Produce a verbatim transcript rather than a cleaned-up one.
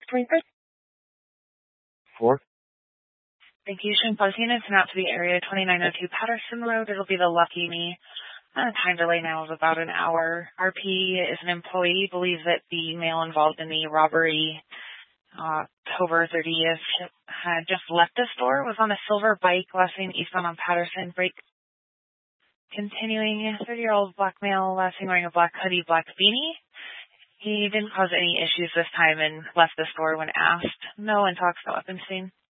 twenty-third. Four. Thank you. Showing bus units and out to the area twenty-nine oh two Patterson Road. It'll be the Lucky Me. Uh, time delay now is about an hour. R P is an employee, believes that the male involved in the robbery uh, October thirtieth had just left the store, was on a silver bike, last seen eastbound on Patterson. Break continuing, thirty-year-old black male, last seen wearing a black hoodie, black beanie. He didn't cause any issues this time and left the store when asked. No intox, no weapons seen.